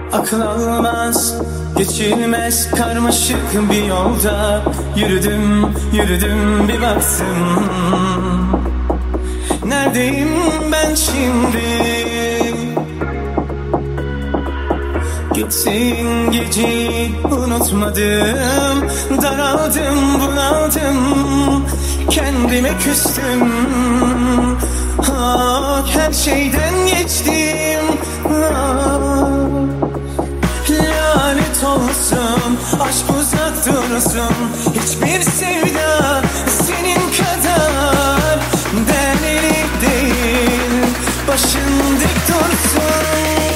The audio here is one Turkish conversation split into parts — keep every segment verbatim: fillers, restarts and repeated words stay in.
Akıl almaz, geçilmez karmaşık bir yolda yürüdüm, yürüdüm bir baktım. Neredeyim ben şimdi? Gittiğin geceyi unutmadım. Daraldım, bunaldım, kendime küstüm. Ah, her şeyden geçtim. Ah, lanet olsun, aşk uzak dursun. Hiçbir sevda senin kadar değerli değil. Başın dik dursun.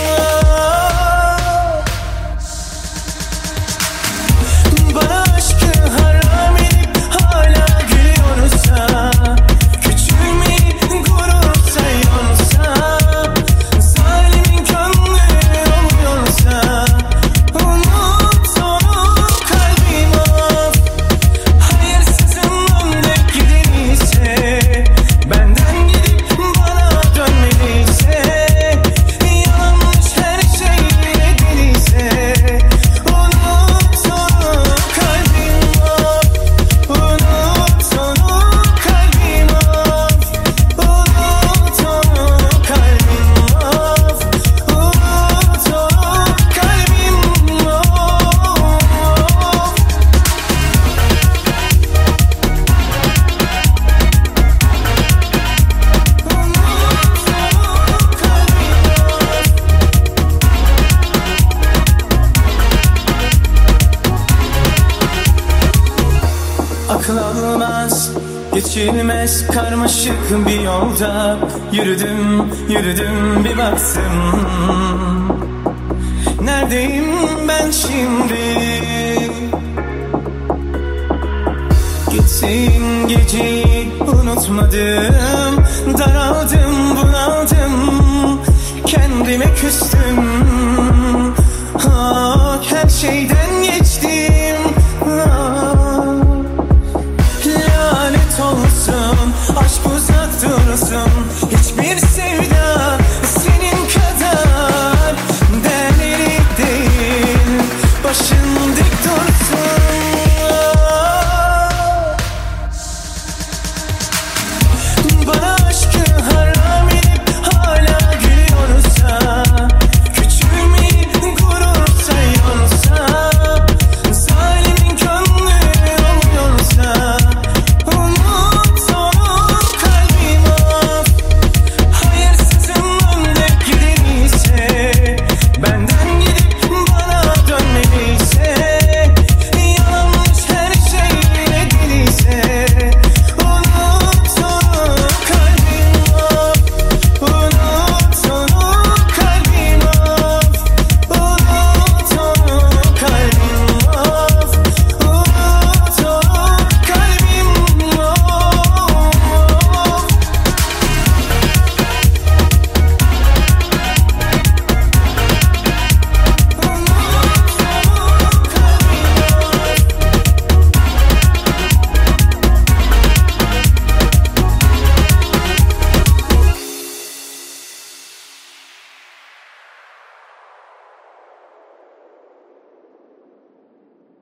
Bana aşkı haram edip hala gülüyorsa, küçülmeyi gurur sayıyorsa, zalimin gönlü oluyorsa, unut onu kalbim of. Hayırsızın önde gideriyse, benden gidip bana dönmeliyse, yanlış her şey ediliyse, unut onu kalbim of. Unut onu kalbim of. Unut onu kalbim of. Unut onu kalbim of. Akıl almaz, geçilmez karmaşık bir yolda yürüdüm, yürüdüm bir baktım. Neredeyim ben şimdi? Gittiğin geceyi unutmadım. Daraldım, bunaldım, kendime küstüm. Ah, her şeyden